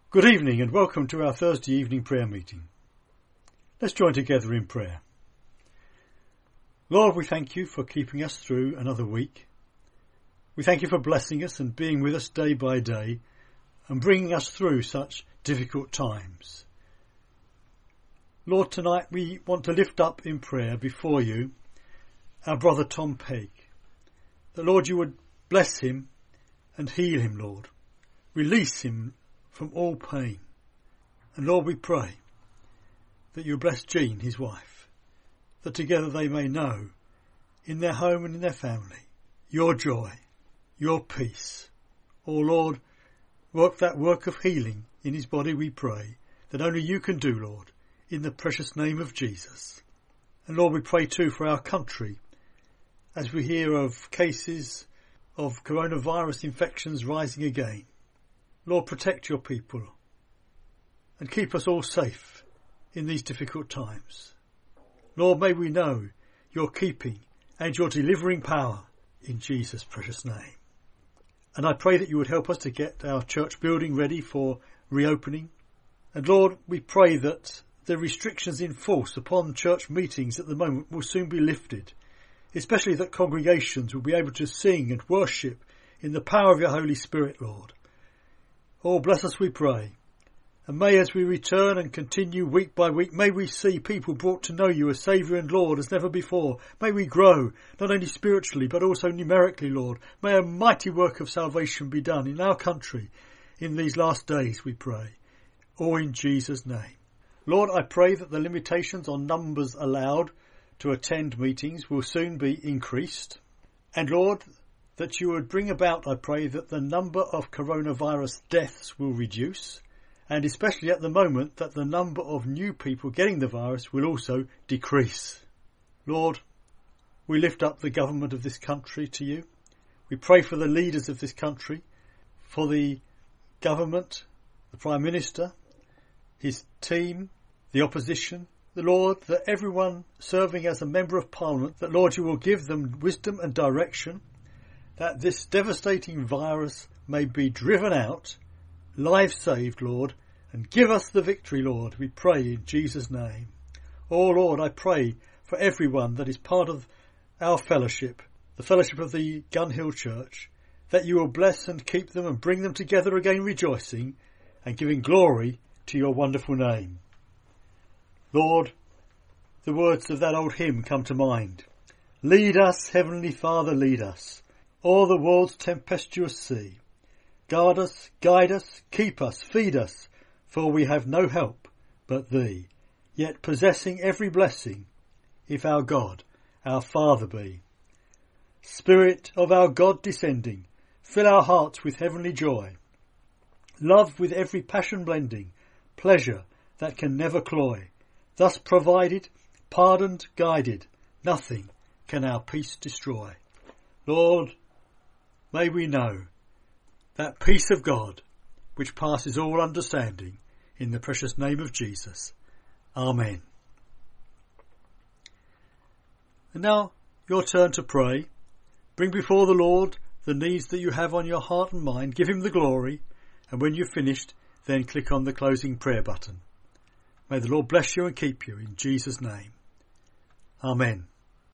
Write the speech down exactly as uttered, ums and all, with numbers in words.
Good evening and welcome to our Thursday evening prayer meeting. Let's join together in prayer. Lord, we thank you for keeping us through another week. We thank you for blessing us and being with us day by day and bringing us through such difficult times. Lord, tonight we want to lift up in prayer before you our brother Tom Pegg. That, Lord, you would bless him and heal him, Lord. Release him from all pain. And Lord, we pray that you bless Jean, his wife, that together they may know in their home and in their family your joy, your peace. Oh Lord, work that work of healing in his body, we pray, that only you can do, Lord, in the precious name of Jesus. And Lord, we pray too for our country as we hear of cases of coronavirus infections rising again. Lord, protect your people and keep us all safe in these difficult times. Lord, may we know your keeping and your delivering power in Jesus' precious name. And I pray that you would help us to get our church building ready for reopening. And Lord, we pray that the restrictions in force upon church meetings at the moment will soon be lifted, especially that congregations will be able to sing and worship in the power of your Holy Spirit, Lord. Oh, bless us, we pray. And may, as we return and continue week by week, may we see people brought to know you as Saviour and Lord as never before. May we grow, not only spiritually, but also numerically, Lord. May a mighty work of salvation be done in our country in these last days, we pray. All in Jesus' name. Lord, I pray that the limitations on numbers allowed to attend meetings will soon be increased. And Lord, that you would bring about, I pray, that the number of coronavirus deaths will reduce, and especially at the moment that the number of new people getting the virus will also decrease. Lord, we lift up the government of this country to you. We pray for the leaders of this country, for the government, the Prime Minister, his team, the opposition, the Lord, that everyone serving as a member of Parliament, that Lord, you will give them wisdom and direction, that this devastating virus may be driven out, lives saved, Lord, and give us the victory, Lord, we pray in Jesus' name. Oh, Lord, I pray for everyone that is part of our fellowship, the fellowship of the Gun Hill Church, that you will bless and keep them and bring them together again rejoicing and giving glory to your wonderful name. Lord, the words of that old hymn come to mind. Lead us, Heavenly Father, lead us, o'er the world's tempestuous sea. Guard us, guide us, keep us, feed us, for we have no help but thee, yet possessing every blessing, if our God, our Father be. Spirit of our God descending, fill our hearts with heavenly joy, love with every passion blending, pleasure that can never cloy. Thus provided, pardoned, guided, nothing can our peace destroy. Lord, may we know that peace of God, which passes all understanding, in the precious name of Jesus. Amen. And now, your turn to pray. Bring before the Lord the needs that you have on your heart and mind. Give him the glory. And when you've finished, then click on the closing prayer button. May the Lord bless you and keep you in Jesus' name. Amen.